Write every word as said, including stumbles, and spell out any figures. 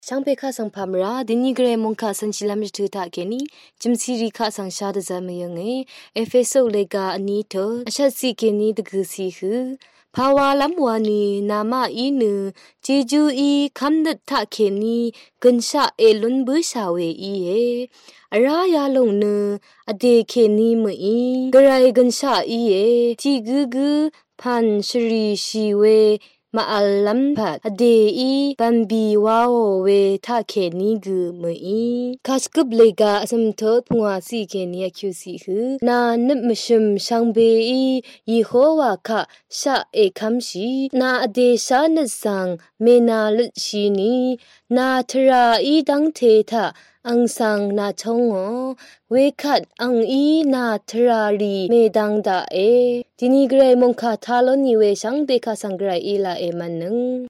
ช่างเปค่าสังพามราดินีเกรมงคาสันชิลามจุตาเกนีจิมซีรีค่าสังชาดะมะยังเอเอเฟโซเลกาอันนี้เถออะชัดสิเกนีตะกุสีคือภาวาลัมวานีนามาอีนือจีจูอีคัมดัดทะเคนีกันชะเอลุนบุชาเวอีเออรายาลงเนอเดเคนีมอีกรายกันชะอีเอทีกุกุพันชรีชีเวมาอัลลัมพัดอเดอีบัมบีวาวเวทาเคนีกุมอีคาสกุบเลกาอสมทอดงวาสีเคนีคิวสีคือนานิมชมชังเบอียีโฮวาคะชะเอคัมชีนาอเดชานะสังเมนาลชีนีนาทราอีดังเททะอังสังนาชงโอเวคัดอังอีนาทรารีเมดังดาเอดินีเกรมงคาทาโลนิเวชังเบคาสังเกรอีลาเอมันนึง